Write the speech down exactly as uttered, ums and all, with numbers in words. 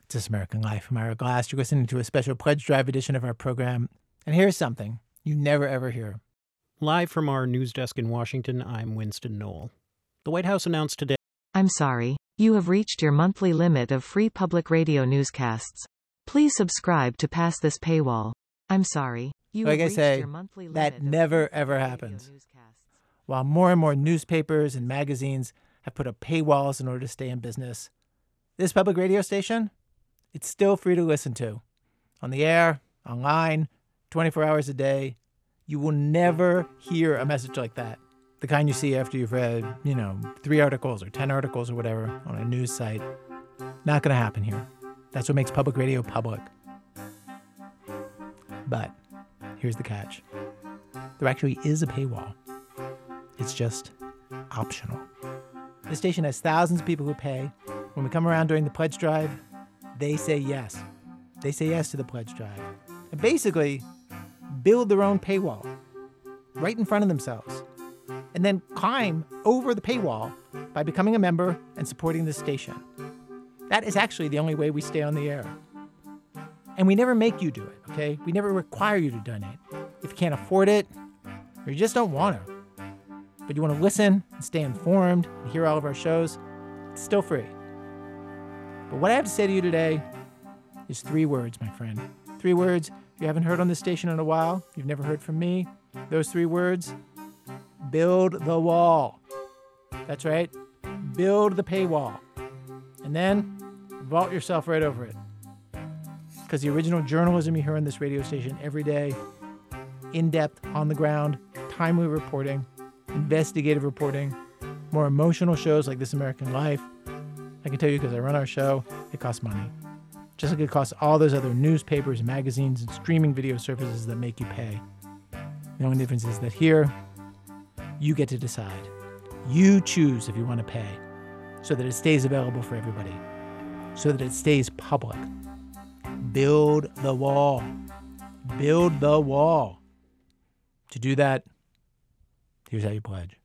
This American Life. I'm Ira Glass. You're listening to a special Pledge Drive edition of our program. And here's something you never, ever hear. Live from our news desk in Washington, I'm Winston Knoll. The White House announced today... I'm sorry. You have reached your monthly limit of free public radio newscasts. Please subscribe to pass this paywall. I'm sorry. You like have I reached say, your monthly limit that of never, free ever public happens. radio newscasts. While more and more newspapers and magazines have put up paywalls in order to stay in business, this public radio station, it's still free to listen to. On the air, online, twenty-four hours a day. You will never hear a message like that. The kind you see after you've read, you know, three articles or ten articles or whatever on a news site. Not going to happen here. That's what makes public radio public. But here's the catch. There actually is a paywall. It's just optional. The station has thousands of people who pay. When we come around during the pledge drive, they say yes. They say yes to the pledge drive. And basically build their own paywall right in front of themselves. And then climb over the paywall by becoming a member and supporting the station. That is actually the only way we stay on the air. And we never make you do it, okay? We never require you to donate. If you can't afford it, or you just don't want to, but you want to listen and stay informed and hear all of our shows, it's still free. But what I have to say to you today is three words, my friend. Three words you haven't heard on this station in a while. You've never heard from me. Those three words: build the wall. That's right. Build the paywall. And then vault yourself right over it. Because the original journalism you hear on this radio station every day, in-depth, on the ground, timely reporting, investigative reporting, more emotional shows like This American Life. I can tell you because I run our show, it costs money. Just like it costs all those other newspapers, magazines, and streaming video services that make you pay. The only difference is that here, you get to decide. You choose if you want to pay so that it stays available for everybody, so that it stays public. Build the wall. Build the wall. To do that, here's how you pledge.